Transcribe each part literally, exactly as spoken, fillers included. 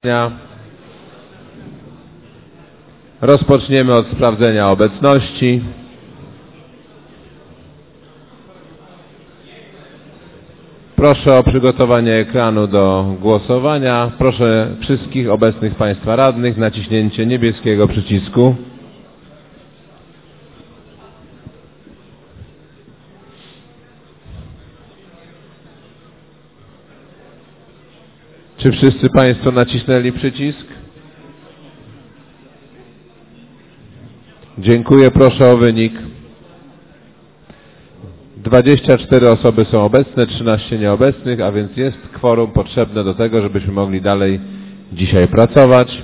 dnia. Rozpoczniemy od sprawdzenia obecności. Proszę o przygotowanie ekranu do głosowania. Proszę wszystkich obecnych Państwa radnych na naciśnięcie niebieskiego przycisku. Czy wszyscy Państwo nacisnęli przycisk? Dziękuję, proszę o wynik. dwadzieścia cztery osoby są obecne, trzynaście nieobecnych, a więc jest kworum potrzebne do tego, żebyśmy mogli dalej dzisiaj pracować.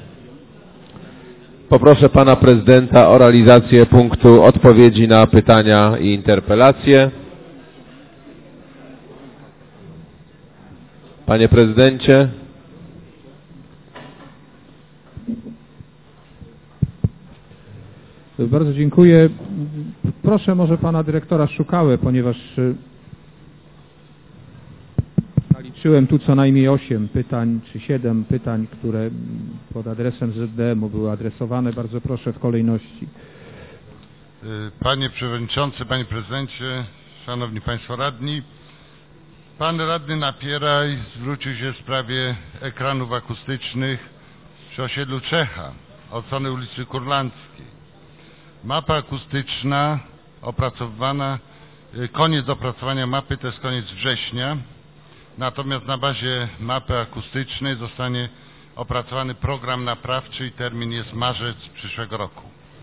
Poproszę Pana Prezydenta o realizację punktu odpowiedzi na pytania i interpelacje. Panie Prezydencie. Bardzo dziękuję. Proszę może Pana Dyrektora Szukałę, ponieważ zaliczyłem tu co najmniej osiem pytań, czy siedem pytań, które pod adresem Z D M u były adresowane. Bardzo proszę w kolejności. Panie Przewodniczący, Panie Prezydencie, Szanowni Państwo Radni. Pan Radny Napieraj zwrócił się w sprawie ekranów akustycznych przy osiedlu Czecha, od strony ulicy Kurlandzkiej. Mapa akustyczna opracowywana, koniec opracowania mapy to jest koniec września, natomiast na bazie mapy akustycznej zostanie opracowany program naprawczy i termin jest marzec przyszłego roku.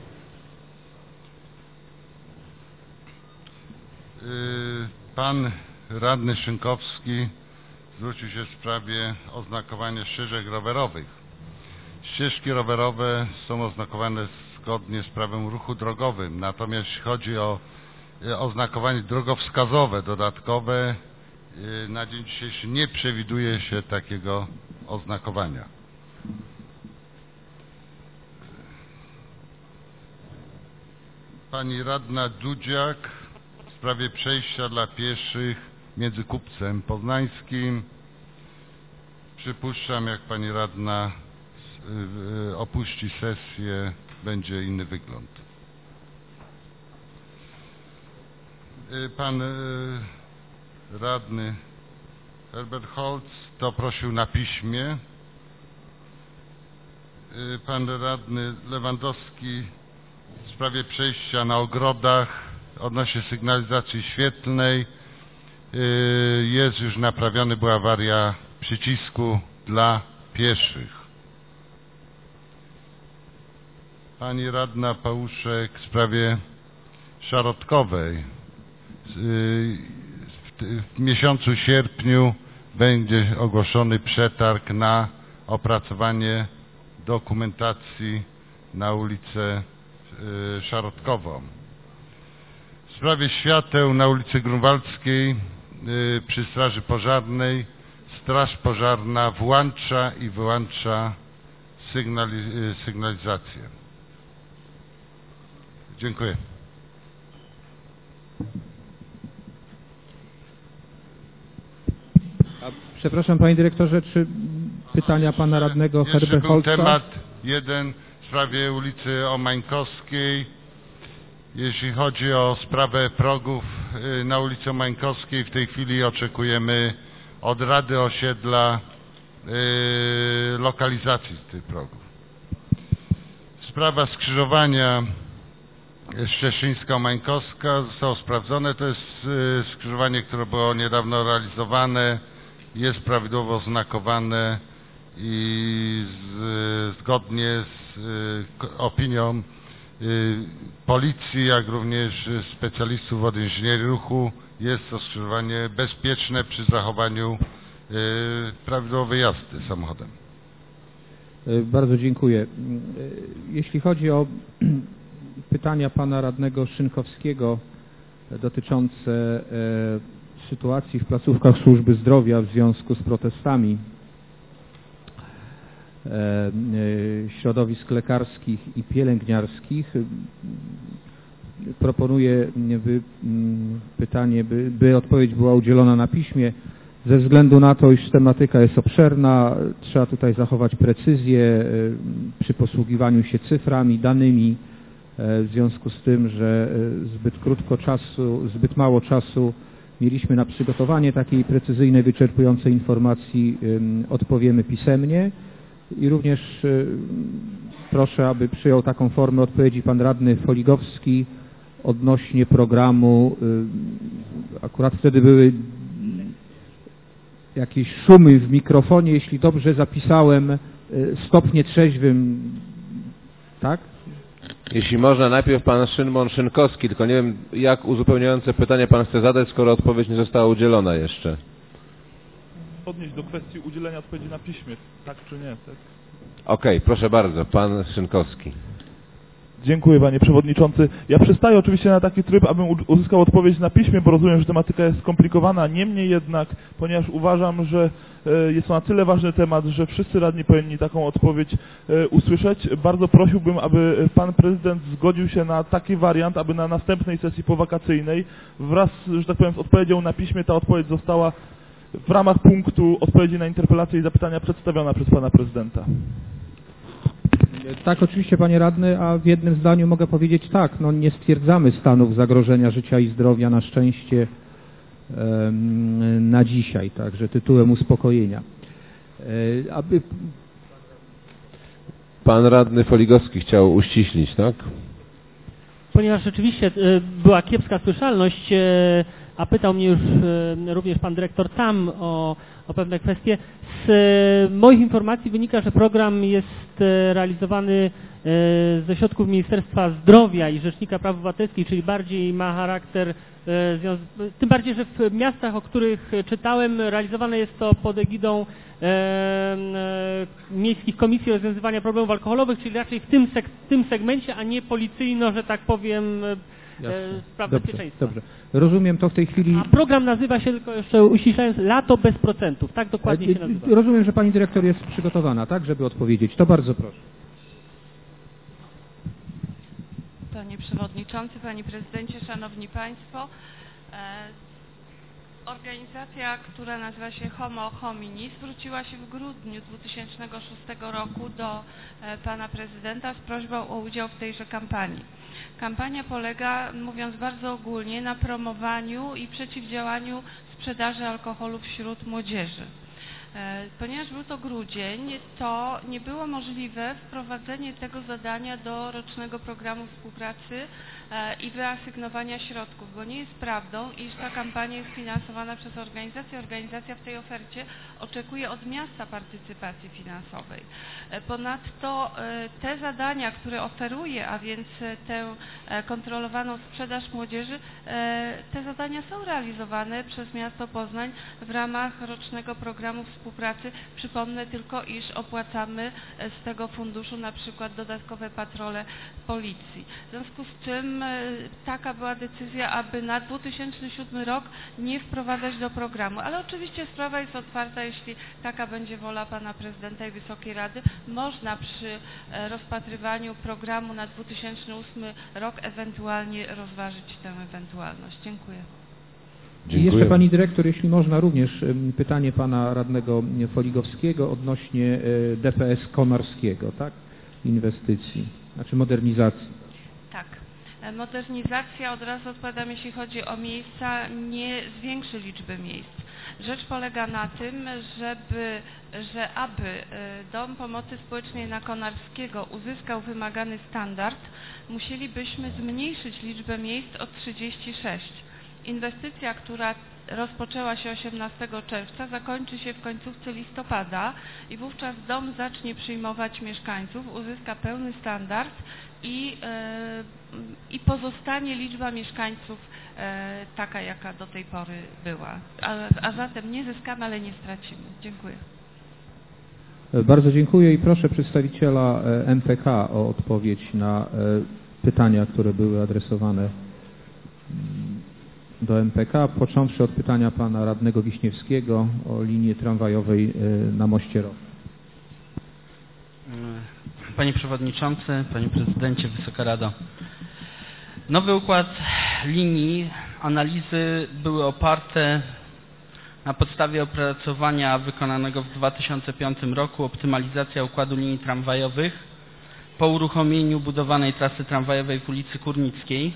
Pan Radny Szynkowski zwrócił się w sprawie oznakowania ścieżek rowerowych. Ścieżki rowerowe są oznakowane zgodnie z prawem ruchu drogowym, natomiast jeśli chodzi o oznakowanie drogowskazowe dodatkowe, na dzień dzisiejszy nie przewiduje się takiego oznakowania. Pani Radna Dudziak w sprawie przejścia dla pieszych między Kupcem Poznańskim. Przypuszczam, jak Pani Radna opuści sesję, będzie inny wygląd. Pan Radny Herbert Holz to prosił na piśmie. Pan Radny Lewandowski w sprawie przejścia na ogrodach odnośnie sygnalizacji świetlnej. Jest już naprawiony, była awaria przycisku dla pieszych. Pani Radna Pałuszek w sprawie Szarotkowej. W miesiącu sierpniu będzie ogłoszony przetarg na opracowanie dokumentacji na ulicę Szarotkową. W sprawie świateł na ulicy Grunwaldzkiej przy Straży Pożarnej Straż Pożarna włącza i wyłącza sygnali sygnalizację. Dziękuję. A, przepraszam Panie Dyrektorze, czy pytania Pana Radnego Herbert Holza? Jeszcze był temat jeden w sprawie ulicy Omańkowskiej. Jeśli chodzi o sprawę progów na ulicy Omańkowskiej, w tej chwili oczekujemy od Rady Osiedla yy, lokalizacji tych progów. Sprawa skrzyżowania Szczeszyńska-Omańkowska zostało sprawdzone. To jest yy, skrzyżowanie, które było niedawno realizowane, jest prawidłowo oznakowane i z, zgodnie z yy, opinią policji, jak również specjalistów od inżynierii ruchu jest to skrzyżowanie bezpieczne przy zachowaniu prawidłowej jazdy samochodem. Bardzo dziękuję. Jeśli chodzi o pytania Pana Radnego Szynkowskiego dotyczące sytuacji w placówkach służby zdrowia w związku z protestami środowisk lekarskich i pielęgniarskich, proponuję by, pytanie, by, by odpowiedź była udzielona na piśmie. Ze względu na to, iż tematyka jest obszerna, trzeba tutaj zachować precyzję przy posługiwaniu się cyframi, danymi, w związku z tym, że zbyt krótko czasu, zbyt mało czasu mieliśmy na przygotowanie takiej precyzyjnej, wyczerpującej informacji, odpowiemy pisemnie i również proszę, aby przyjął taką formę odpowiedzi pan radny Foligowski odnośnie programu. Akurat wtedy były jakieś szumy w mikrofonie, jeśli dobrze zapisałem, stopnie trzeźwym, tak? Jeśli można, najpierw pan Szymon Szynkowski, tylko nie wiem, jak uzupełniające pytanie pan chce zadać, skoro odpowiedź nie została udzielona jeszcze. Odnieść do kwestii udzielenia odpowiedzi na piśmie, tak czy nie? Tak? Okej, okay, proszę bardzo, pan Szynkowski. Dziękuję, panie przewodniczący. Ja przystaję oczywiście na taki tryb, abym uzyskał odpowiedź na piśmie, bo rozumiem, że tematyka jest skomplikowana. Niemniej jednak, ponieważ uważam, że jest to na tyle ważny temat, że wszyscy radni powinni taką odpowiedź usłyszeć, bardzo prosiłbym, aby pan prezydent zgodził się na taki wariant, aby na następnej sesji powakacyjnej wraz, że tak powiem, z odpowiedzią na piśmie ta odpowiedź została w ramach punktu odpowiedzi na interpelacje i zapytania przedstawiona przez pana prezydenta. Tak, oczywiście, panie radny, a w jednym zdaniu mogę powiedzieć tak, no nie stwierdzamy stanów zagrożenia życia i zdrowia na szczęście um, na dzisiaj, także tytułem uspokojenia. E, aby... Pan radny Foligowski chciał uściślić, tak? Ponieważ rzeczywiście była kiepska słyszalność, a pytał mnie już również pan dyrektor tam o, o pewne kwestie. Z moich informacji wynika, że program jest realizowany ze środków Ministerstwa Zdrowia i Rzecznika Praw Obywatelskich, czyli bardziej ma charakter, tym bardziej, że w miastach, o których czytałem, realizowane jest to pod egidą e, e, miejskich komisji rozwiązywania problemów alkoholowych, czyli raczej w tym, sek tym segmencie, a nie policyjno, że tak powiem, e, spraw dobrze, bezpieczeństwa. Dobrze, rozumiem to w tej chwili. A program nazywa się, tylko jeszcze uściślając, Lato bez procentów, tak dokładnie się nazywa. Rozumiem, że pani dyrektor jest przygotowana, tak, żeby odpowiedzieć. To bardzo proszę. Panie Przewodniczący, Panie Prezydencie, Szanowni Państwo, organizacja, która nazywa się Homo Homini, zwróciła się w grudniu dwa tysiące szóstego roku do Pana Prezydenta z prośbą o udział w tejże kampanii. Kampania polega, mówiąc bardzo ogólnie, na promowaniu i przeciwdziałaniu sprzedaży alkoholu wśród młodzieży. Ponieważ był to grudzień, to nie było możliwe wprowadzenie tego zadania do rocznego programu współpracy i wyasygnowania środków, bo nie jest prawdą, iż ta kampania jest finansowana przez organizację. Organizacja w tej ofercie oczekuje od miasta partycypacji finansowej. Ponadto te zadania, które oferuje, a więc tę kontrolowaną sprzedaż młodzieży, te zadania są realizowane przez miasto Poznań w ramach rocznego programu współpracy. Przypomnę tylko, iż opłacamy z tego funduszu na przykład dodatkowe patrole policji. W związku z czym taka była decyzja, aby na dwa tysiące siódmy rok nie wprowadzać do programu, ale oczywiście sprawa jest otwarta, jeśli taka będzie wola Pana Prezydenta i Wysokiej Rady, można przy rozpatrywaniu programu na dwa tysiące ósmy rok ewentualnie rozważyć tę ewentualność. Dziękuję. I jeszcze pani dyrektor, jeśli można, również pytanie pana radnego Foligowskiego odnośnie D P S Konarskiego, tak? Inwestycji, znaczy modernizacji. Tak. Modernizacja, od razu odpowiadam, jeśli chodzi o miejsca, nie zwiększy liczby miejsc. Rzecz polega na tym, żeby, że aby Dom Pomocy Społecznej na Konarskiego uzyskał wymagany standard, musielibyśmy zmniejszyć liczbę miejsc o trzydzieści sześć. Inwestycja, która rozpoczęła się osiemnastego czerwca, zakończy się w końcówce listopada i wówczas dom zacznie przyjmować mieszkańców, uzyska pełny standard i, e, i pozostanie liczba mieszkańców e, taka, jaka do tej pory była. A, a zatem nie zyskamy, ale nie stracimy. Dziękuję. Bardzo dziękuję i proszę przedstawiciela M P K o odpowiedź na pytania, które były adresowane do M P K, począwszy od pytania pana radnego Wiśniewskiego o linię tramwajowej na Moście Row. Panie Przewodniczący, Panie Prezydencie, Wysoka Rado. Nowy układ linii, analizy były oparte Na podstawie opracowania wykonanego w dwa tysiące piątym roku optymalizacja układu linii tramwajowych po uruchomieniu budowanej trasy tramwajowej w ulicy Kurnickiej.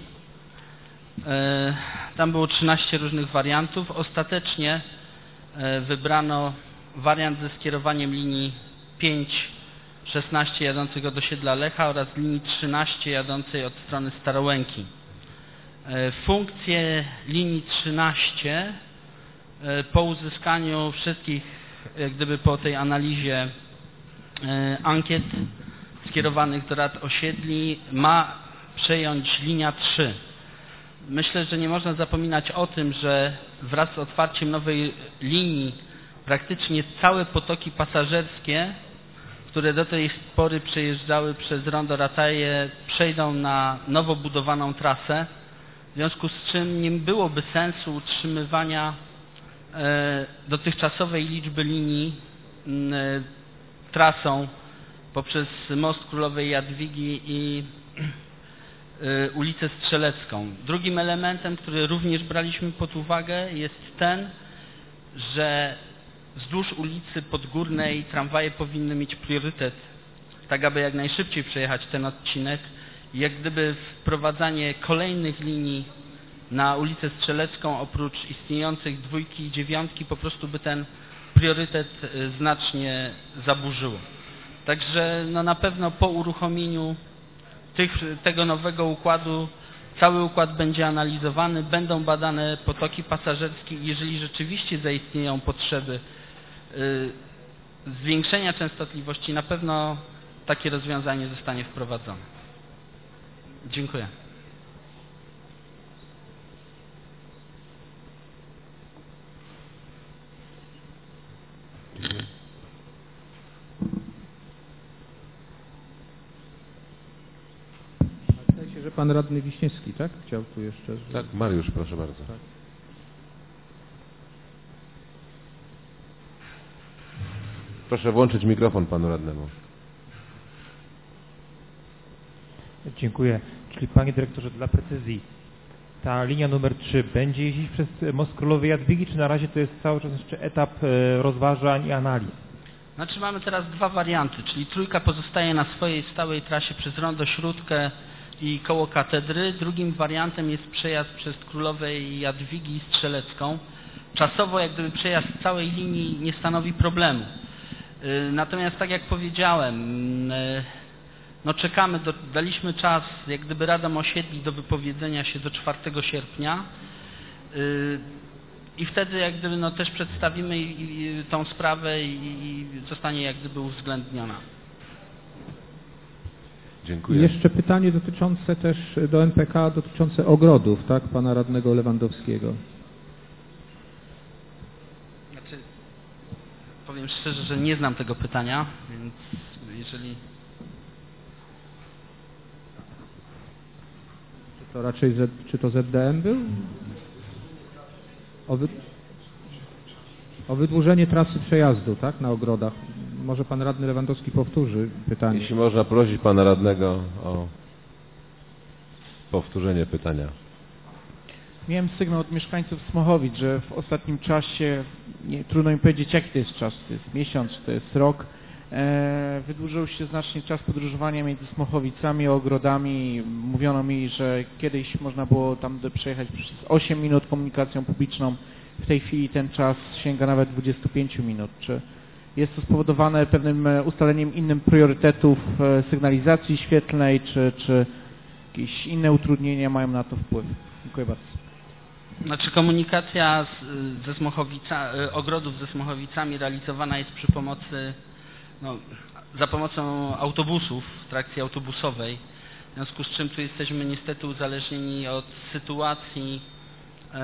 Tam było trzynaście różnych wariantów. Ostatecznie wybrano wariant ze skierowaniem linii pięć szesnaście jadącego do osiedla Lecha oraz linii trzynaście jadącej od strony Starołęki. Funkcje linii trzynaście po uzyskaniu wszystkich, jak gdyby po tej analizie ankiet skierowanych do rad osiedli, ma przejąć linia trzy. Myślę, że nie można zapominać o tym, że wraz z otwarciem nowej linii praktycznie całe potoki pasażerskie, które do tej pory przejeżdżały przez rondo Rataje, przejdą na nowo budowaną trasę, w związku z czym nie byłoby sensu utrzymywania e, dotychczasowej liczby linii e, trasą poprzez Most Królowej Jadwigi i e, ulicę Strzelecką. Drugim elementem, który również braliśmy pod uwagę, jest ten, że wzdłuż ulicy Podgórnej tramwaje powinny mieć priorytet, tak aby jak najszybciej przejechać ten odcinek i jak gdyby wprowadzanie kolejnych linii na ulicę Strzelecką oprócz istniejących dwójki i dziewiątki po prostu by ten priorytet znacznie zaburzyło. Także no na pewno po uruchomieniu tych, tego nowego układu cały układ będzie analizowany, będą badane potoki pasażerskie i jeżeli rzeczywiście zaistnieją potrzeby zwiększenia częstotliwości, na pewno takie rozwiązanie zostanie wprowadzone. Dziękuję. Wydaje się, że pan radny Wiśniewski, tak? Chciał tu jeszcze... Tak, Mariusz, proszę bardzo. Tak. Proszę włączyć mikrofon panu radnemu. Dziękuję. Czyli panie dyrektorze, dla precyzji, ta linia numer trzy będzie jeździć przez Most Królowej Jadwigi, czy na razie to jest cały czas jeszcze etap rozważań i analiz? Znaczy mamy teraz dwa warianty, czyli trójka pozostaje na swojej stałej trasie przez rondo Śródkę i koło katedry. Drugim wariantem jest przejazd przez Królowej Jadwigi i Strzelecką. Czasowo jak gdyby przejazd całej linii nie stanowi problemu. Natomiast tak jak powiedziałem, no czekamy, do, daliśmy czas jak gdyby radom osiedli do wypowiedzenia się do czwartego sierpnia i wtedy jak gdyby no też przedstawimy i, i tą sprawę i, i zostanie jak gdyby uwzględniona. Dziękuję. Jeszcze pytanie dotyczące też do N P K, dotyczące ogrodów, tak, pana radnego Lewandowskiego. Znaczy, powiem szczerze, że nie znam tego pytania, więc jeżeli... Czy to raczej Z, czy to Z D M był? O, wy... o wydłużenie trasy przejazdu, tak, na ogrodach. Może pan radny Lewandowski powtórzy pytanie. Jeśli można prosić pana radnego o powtórzenie pytania. Miałem sygnał od mieszkańców Smochowic, że w ostatnim czasie, nie, trudno mi powiedzieć jaki to jest czas, to jest miesiąc, czy to jest rok, e, wydłużył się znacznie czas podróżowania między Smachowicami a ogrodami. Mówiono mi, że kiedyś można było tam przejechać przez osiem minut komunikacją publiczną, w tej chwili ten czas sięga nawet dwudziestu pięciu minut. Czy jest to spowodowane pewnym ustaleniem innym priorytetów sygnalizacji świetlnej, czy, czy jakieś inne utrudnienia mają na to wpływ? Dziękuję bardzo. Znaczy komunikacja z, ze Smochowica, ogrodów ze Smachowicami realizowana jest przy pomocy, no, za pomocą autobusów, trakcji autobusowej, w związku z czym tu jesteśmy niestety uzależnieni od sytuacji e,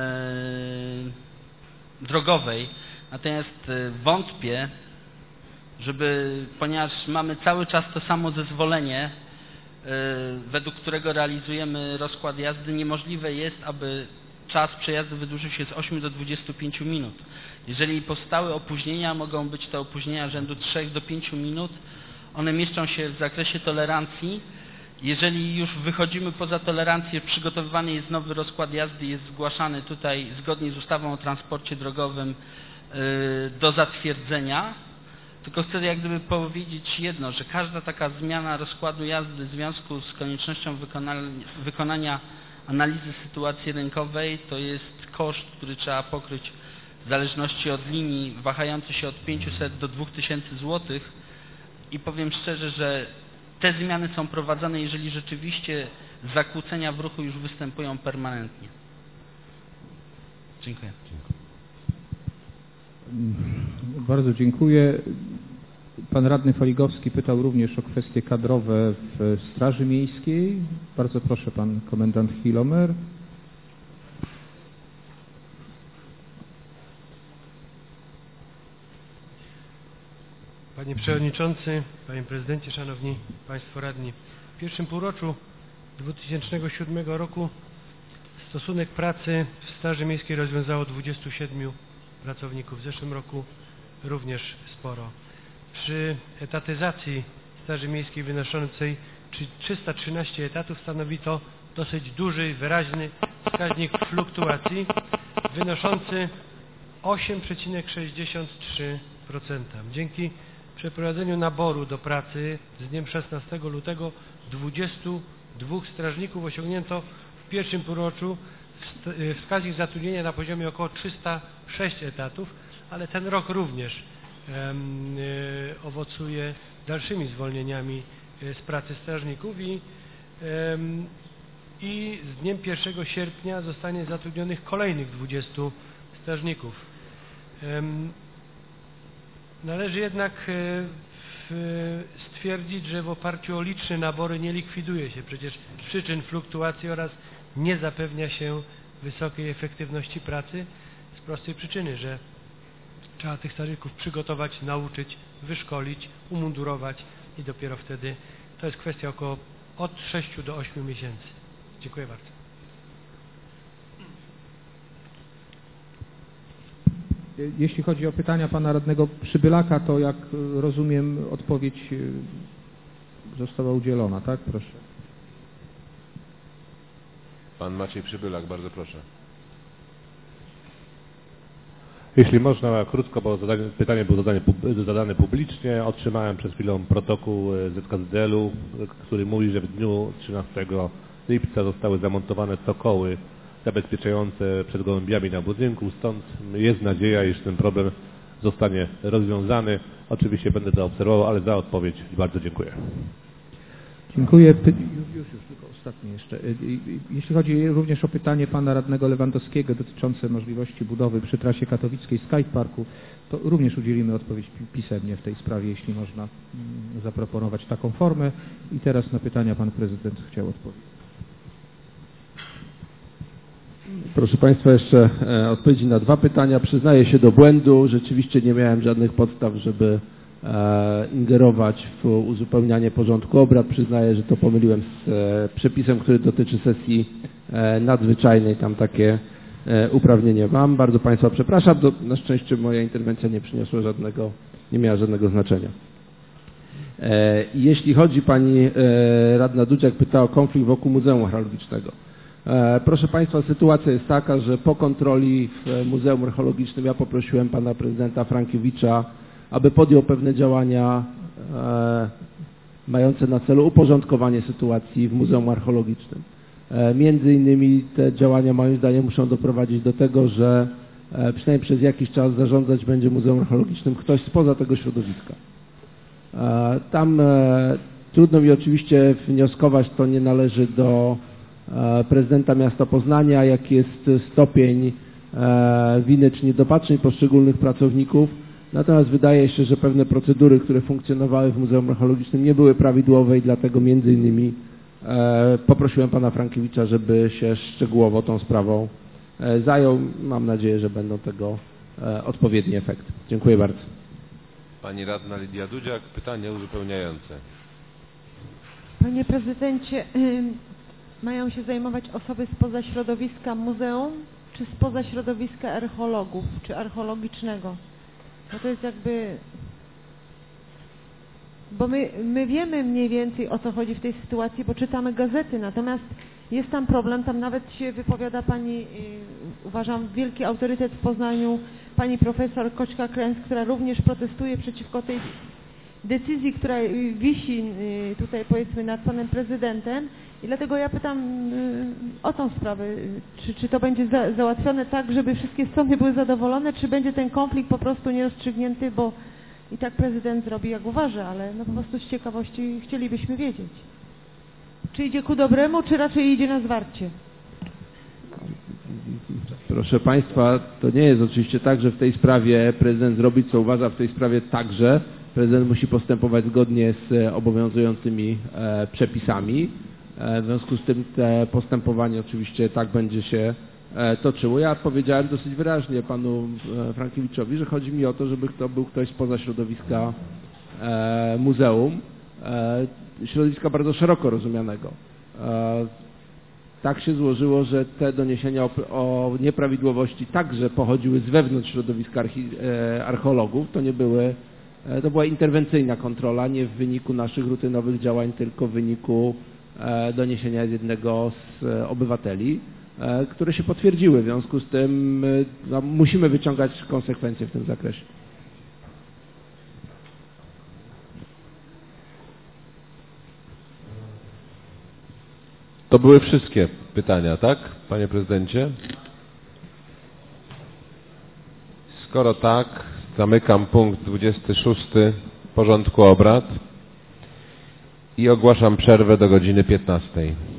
drogowej, natomiast wątpię, żeby, ponieważ mamy cały czas to samo zezwolenie, według którego realizujemy rozkład jazdy, niemożliwe jest, aby czas przejazdu wydłużył się z ośmiu do dwudziestu pięciu minut. Jeżeli powstały opóźnienia, mogą być to opóźnienia rzędu trzech do pięciu minut. One mieszczą się w zakresie tolerancji. Jeżeli już wychodzimy poza tolerancję, przygotowywany jest nowy rozkład jazdy, jest zgłaszany tutaj zgodnie z ustawą o transporcie drogowym do zatwierdzenia, tylko chcę jak gdyby powiedzieć jedno, że każda taka zmiana rozkładu jazdy w związku z koniecznością wykonania, wykonania analizy sytuacji rynkowej to jest koszt, który trzeba pokryć w zależności od linii wahający się od pięciuset do dwóch tysięcy złotych i powiem szczerze, że te zmiany są prowadzone, jeżeli rzeczywiście zakłócenia w ruchu już występują permanentnie. Dziękuję. Bardzo dziękuję. Pan radny Faligowski pytał również o kwestie kadrowe w Straży Miejskiej. Bardzo proszę, pan komendant Hilomer. Panie Przewodniczący, Panie Prezydencie, Szanowni Państwo Radni. W pierwszym półroczu dwa tysiące siódmego roku stosunek pracy w Straży Miejskiej rozwiązało dwudziestu siedmiu pracowników. W zeszłym roku również sporo. Przy etatyzacji Straży Miejskiej wynoszącej trzysta trzynaście etatów stanowi to dosyć duży, wyraźny wskaźnik fluktuacji wynoszący osiem przecinek sześćdziesiąt trzy procent. Dzięki przeprowadzeniu naboru do pracy z dniem szesnastego lutego dwudziestu dwóch strażników osiągnięto w pierwszym półroczu wskaźnik zatrudnienia na poziomie około trzystu sześciu etatów, ale ten rok również um, y, owocuje dalszymi zwolnieniami y, z pracy strażników i, um, i z dniem pierwszego sierpnia zostanie zatrudnionych kolejnych dwudziestu strażników. Um, należy jednak y, w, stwierdzić, że w oparciu o liczne nabory nie likwiduje się przecież przyczyn fluktuacji oraz nie zapewnia się wysokiej efektywności pracy z prostej przyczyny, że trzeba tych strażników przygotować, nauczyć, wyszkolić, umundurować i dopiero wtedy to jest kwestia około od sześciu do ośmiu miesięcy. Dziękuję bardzo. Jeśli chodzi o pytania pana radnego Przybylaka, to jak rozumiem odpowiedź została udzielona, tak? Proszę. Pan Maciej Przybylak, bardzo proszę. Jeśli można, krótko, bo zadanie, pytanie było zadane, zadane publicznie. Otrzymałem przed chwilą protokół Z K Z D L u, który mówi, że w dniu trzynastego lipca zostały zamontowane cokoły zabezpieczające przed gołębiami na budynku. Stąd jest nadzieja, iż ten problem zostanie rozwiązany. Oczywiście będę to obserwował, ale za odpowiedź bardzo dziękuję. Dziękuję. Py... Już, już, tylko ostatnie jeszcze. Jeśli chodzi również o pytanie pana radnego Lewandowskiego dotyczące możliwości budowy przy trasie katowickiej Sky Parku, to również udzielimy odpowiedź pisemnie w tej sprawie, jeśli można zaproponować taką formę. I teraz na pytania pan prezydent chciał odpowiedzieć. Proszę Państwa, jeszcze e, odpowiedzi na dwa pytania. Przyznaję się do błędu. Rzeczywiście nie miałem żadnych podstaw, żeby e, ingerować w uzupełnianie porządku obrad. Przyznaję, że to pomyliłem z e, przepisem, który dotyczy sesji e, nadzwyczajnej. Tam takie e, uprawnienie mam. Bardzo Państwa przepraszam. Do, na szczęście moja interwencja nie przyniosła żadnego, nie miała żadnego znaczenia. E, jeśli chodzi, pani e, radna Dudziak pyta o konflikt wokół Muzeum Archeologicznego. Proszę Państwa, sytuacja jest taka, że po kontroli w Muzeum Archeologicznym ja poprosiłem pana prezydenta Frankiewicza, aby podjął pewne działania e, mające na celu uporządkowanie sytuacji w Muzeum Archeologicznym. E, między innymi te działania moim zdaniem muszą doprowadzić do tego, że e, przynajmniej przez jakiś czas zarządzać będzie Muzeum Archeologicznym ktoś spoza tego środowiska. E, tam e, trudno mi oczywiście wnioskować, to nie należy do prezydenta miasta Poznania, jaki jest stopień winy czy niedopatrzeń poszczególnych pracowników. Natomiast wydaje się, że pewne procedury, które funkcjonowały w Muzeum Archeologicznym nie były prawidłowe i dlatego między innymi poprosiłem pana Frankiewicza, żeby się szczegółowo tą sprawą zajął. Mam nadzieję, że będą tego odpowiednie efekty. Dziękuję bardzo. Pani radna Lidia Dudziak, pytanie uzupełniające. Panie prezydencie, mają się zajmować osoby spoza środowiska muzeum, czy spoza środowiska archeologów, czy archeologicznego? No to jest jakby... Bo my, my wiemy mniej więcej, o co chodzi w tej sytuacji, bo czytamy gazety, natomiast Jest tam problem, tam nawet się wypowiada pani, uważam, wielki autorytet w Poznaniu, pani profesor Koćka-Kręc, która również protestuje przeciwko tej decyzji, która wisi tutaj, powiedzmy, nad panem prezydentem. I dlatego ja pytam o tą sprawę, czy, czy to będzie za, załatwione tak, żeby wszystkie strony były zadowolone, czy będzie ten konflikt po prostu nierozstrzygnięty, bo i tak prezydent zrobi jak uważa, ale no po prostu z ciekawości chcielibyśmy wiedzieć. Czy idzie ku dobremu, czy raczej idzie na zwarcie? Proszę Państwa, to nie jest oczywiście tak, że w tej sprawie prezydent zrobi co uważa, w tej sprawie także prezydent musi postępować zgodnie z obowiązującymi e, przepisami. E, w związku z tym te postępowanie oczywiście tak będzie się e, toczyło. Ja powiedziałem dosyć wyraźnie panu e, Frankiewiczowi, że chodzi mi o to, żeby to był ktoś spoza środowiska e, muzeum, e, środowiska bardzo szeroko rozumianego. E, tak się złożyło, że te doniesienia o, o nieprawidłowości także pochodziły z wewnątrz środowiska archi, e, archeologów. To nie były, e, to była interwencyjna kontrola, nie w wyniku naszych rutynowych działań, tylko w wyniku e, doniesienia z jednego z e, obywateli, e, które się potwierdziły. W związku z tym e, no, musimy wyciągać konsekwencje w tym zakresie. To były wszystkie pytania, tak, panie prezydencie? Skoro tak, zamykam punkt dwudziesty szósty porządku obrad i ogłaszam przerwę do godziny piętnastej.